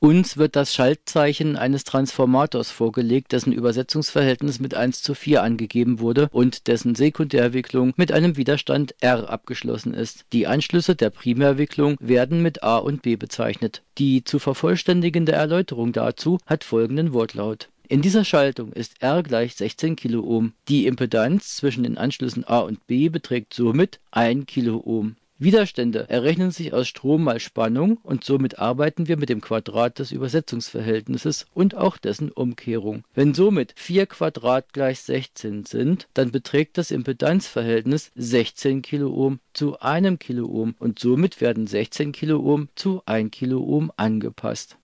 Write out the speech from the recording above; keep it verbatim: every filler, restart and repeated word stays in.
Uns wird das Schaltzeichen eines Transformators vorgelegt, dessen Übersetzungsverhältnis mit eins zu vier angegeben wurde und dessen Sekundärwicklung mit einem Widerstand R abgeschlossen ist. Die Anschlüsse der Primärwicklung werden mit A und B bezeichnet. Die zu vervollständigende Erläuterung dazu hat folgenden Wortlaut: In dieser Schaltung ist R gleich sechzehn Kiloohm. Die Impedanz zwischen den Anschlüssen A und B beträgt somit ein Kiloohm. Widerstände errechnen sich aus Strom mal Spannung und somit arbeiten wir mit dem Quadrat des Übersetzungsverhältnisses und auch dessen Umkehrung. Wenn somit vier Quadrat gleich sechzehn sind, dann beträgt das Impedanzverhältnis sechzehn Kiloohm zu einem Kiloohm und somit werden sechzehn Kiloohm zu ein Kiloohm angepasst.